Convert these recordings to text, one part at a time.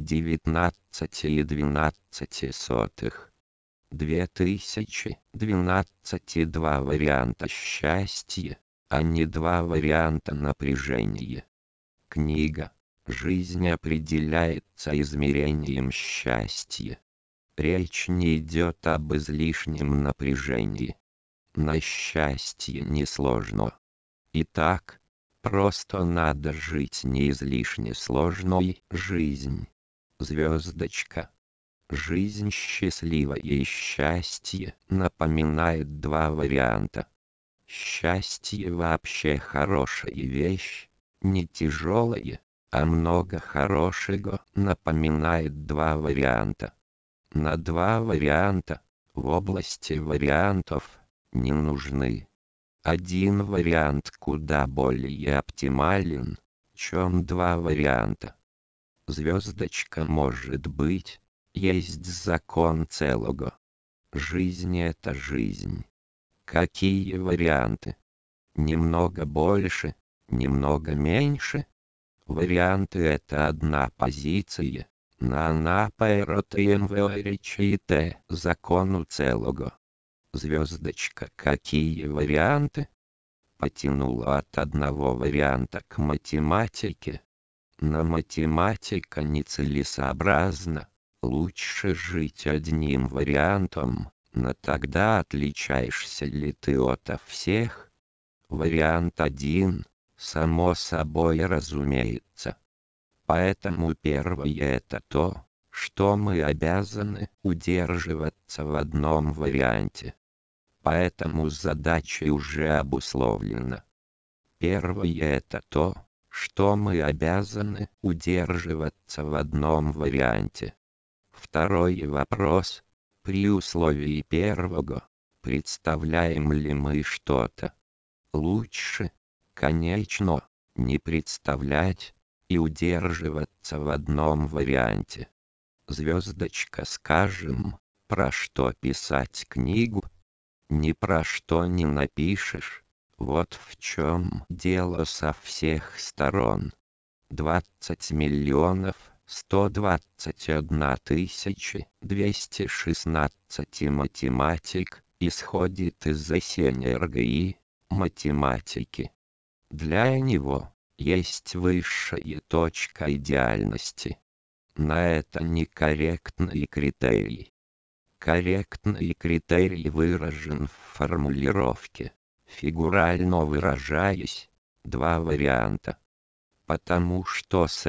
19,12. 2012 два варианта счастья, а не два варианта напряжения. Книга «Жизнь определяется измерением счастья». Речь не идет об излишнем напряжении. На счастье несложно. Итак, просто надо жить не излишне сложной жизнь. Звездочка. Жизнь счастливая и счастье напоминает два варианта. Счастье вообще хорошая вещь, не тяжелая, а много хорошего напоминает два варианта. На два варианта, в области вариантов, не нужны. Один вариант куда более оптимален, чем два варианта. Звездочка может быть, есть закон целого. Жизнь — это жизнь. Какие варианты? Немного больше, немного меньше? Варианты — это одна позиция. На наперотаем выречите закону целого. Звездочка, какие варианты? Потянула от одного варианта к математике. Но математика нецелесообразна. Лучше жить одним вариантом, но тогда отличаешься ли ты ото всех? Вариант 1, само собой разумеется. Поэтому первое — это то, что мы обязаны удерживаться в одном варианте. Поэтому задача уже обусловлена. Первое — это то, что мы обязаны удерживаться в одном варианте. Второй вопрос: при условии первого, представляем ли мы что-то? Лучше, конечно, не представлять и удерживаться в одном варианте. Звездочка, скажем, про что писать книгу? Ни про что не напишешь. Вот в чем дело со всех сторон. 20 миллионов 121 тысяча 216 математик исходит из энергии математики. Для него есть высшая точка идеальности. На это некорректный критерий. Корректный критерий выражен в формулировке, фигурально выражаясь, два варианта. Потому что с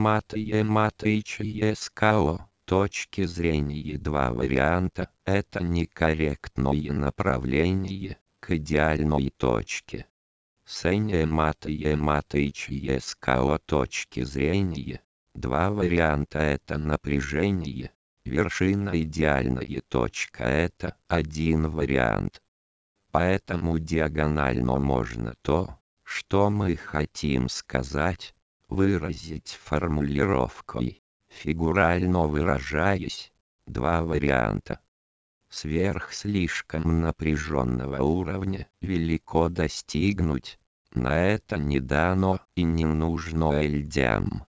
математической точки зрения два варианта — это некорректное направление к идеальной точке. С математической точки зрения, два варианта — это напряжение. Вершина идеальная точка — это один вариант. Поэтому диагонально можно то, что мы хотим сказать, выразить формулировкой, фигурально выражаясь, два варианта. Сверх слишком напряженного уровня велико достигнуть, на это не дано и не нужно людям.